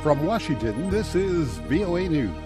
From Washington, this is VOA News.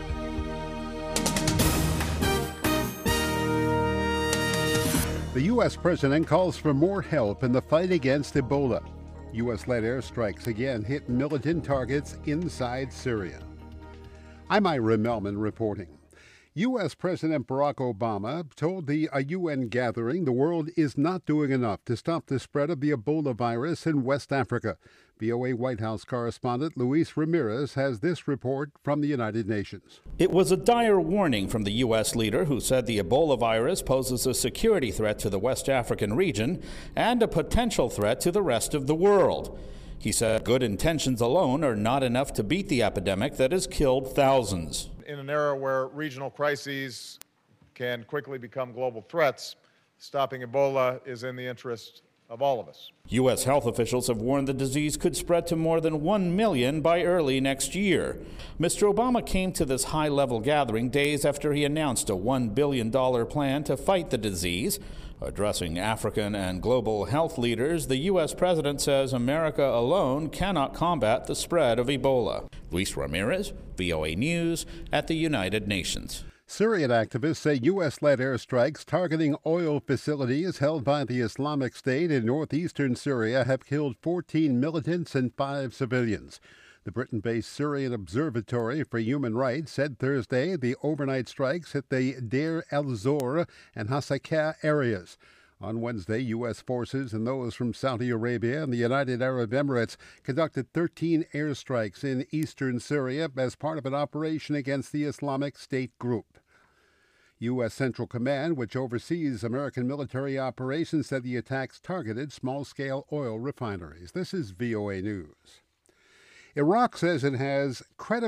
The U.S. president calls for more help in the fight against Ebola. U.S.-led airstrikes again hit militant targets inside Syria. I'm Ira Melman reporting. U.S. President Barack Obama told a UN gathering the world is not doing enough to stop the spread of the Ebola virus in West Africa. VOA White House correspondent Luis Ramirez has this report from the United Nations. It was a dire warning from the U.S. leader who said the Ebola virus poses a security threat to the West African region and a potential threat to the rest of the world. He said good intentions alone are not enough to beat the epidemic that has killed thousands. In an era where regional crises can quickly become global threats, stopping Ebola is in the interest of all of us. U.S. health officials have warned the disease could spread to more than 1 million by early next year. Mr. Obama came to this high-level gathering days after he announced a $1 billion plan to fight the disease. Addressing African and global health leaders, the U.S. president says America alone cannot combat the spread of Ebola. Luis Ramirez, VOA News at the United Nations. Syrian activists say U.S.-led airstrikes targeting oil facilities held by the Islamic State in northeastern Syria have killed 14 militants and 5 civilians. The Britain-based Syrian Observatory for Human Rights said Thursday the overnight strikes hit the Deir el-Zor and Hasakah areas. On Wednesday, U.S. forces and those from Saudi Arabia and the United Arab Emirates conducted 13 airstrikes in eastern Syria as part of an operation against the Islamic State group. U.S. Central Command, which oversees American military operations, said the attacks targeted small-scale oil refineries. This is VOA News. Iraq says it has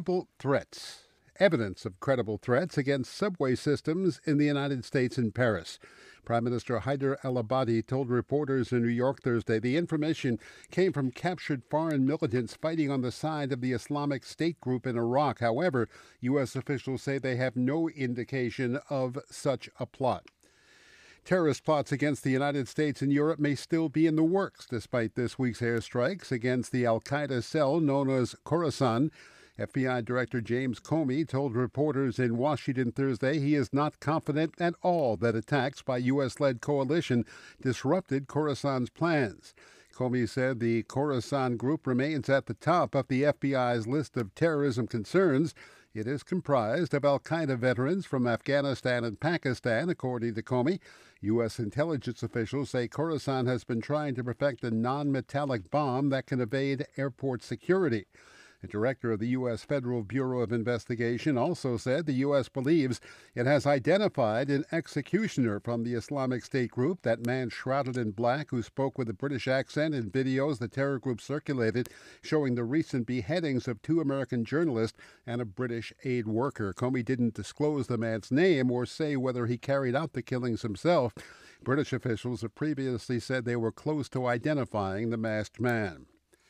evidence of credible threats against subway systems in the United States and Paris. Prime Minister Haider al-Abadi told reporters in New York Thursday the information came from captured foreign militants fighting on the side of the Islamic State group in Iraq. However, U.S. officials say they have no indication of such a plot. Terrorist plots against the United States and Europe may still be in the works, despite this week's airstrikes against the al-Qaeda cell known as Khorasan. FBI Director James Comey told reporters in Washington Thursday he is not confident at all that attacks by U.S.-led coalition disrupted Khorasan's plans. Comey said the Khorasan group remains at the top of the FBI's list of terrorism concerns. It is comprised of al-Qaeda veterans from Afghanistan and Pakistan, according to Comey. U.S. intelligence officials say Khorasan has been trying to perfect a non-metallic bomb that can evade airport security. The director of the U.S. Federal Bureau of Investigation also said the U.S. believes it has identified an executioner from the Islamic State group, that man shrouded in black who spoke with a British accent in videos the terror group circulated showing the recent beheadings of 2 American journalists and a British aid worker. Comey didn't disclose the man's name or say whether he carried out the killings himself. British officials have previously said they were close to identifying the masked man.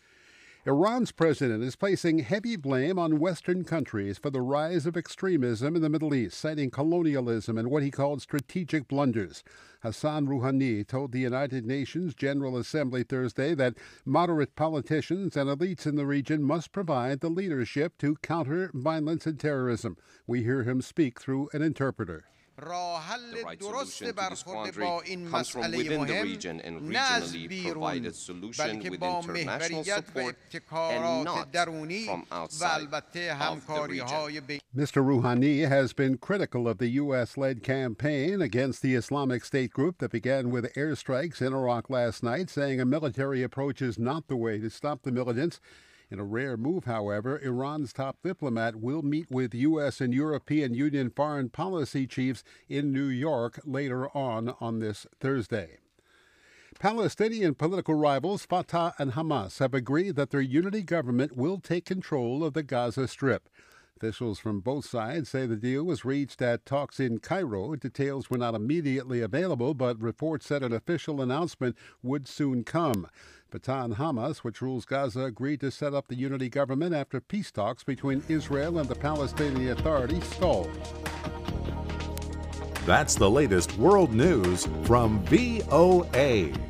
Iran's president is placing heavy blame on Western countries for the rise of extremism in the Middle East, citing colonialism and what he called strategic blunders. Hassan Rouhani told the United Nations General Assembly Thursday that moderate politicians and elites in the region must provide the leadership to counter violence and terrorism. We hear him speak through an interpreter. The right solution to this quandary comes from within the region and regionally provided solution with international support and not from outside of the region. Mr. Rouhani has been critical of the U.S.-led campaign against the Islamic State group that began with airstrikes in Iraq last night, saying a military approach is not the way to stop the militants. In a rare move, however, Iran's top diplomat will meet with U.S. and European Union foreign policy chiefs in New York later on this Thursday. Palestinian political rivals Fatah and Hamas have agreed that their unity government will take control of the Gaza Strip. Officials from both sides say the deal was reached at talks in Cairo. Details were not immediately available, but reports said an official announcement would soon come. Fatah and Hamas, which rules Gaza, agreed to set up the unity government after peace talks between Israel and the Palestinian Authority stalled. That's the latest world news from VOA.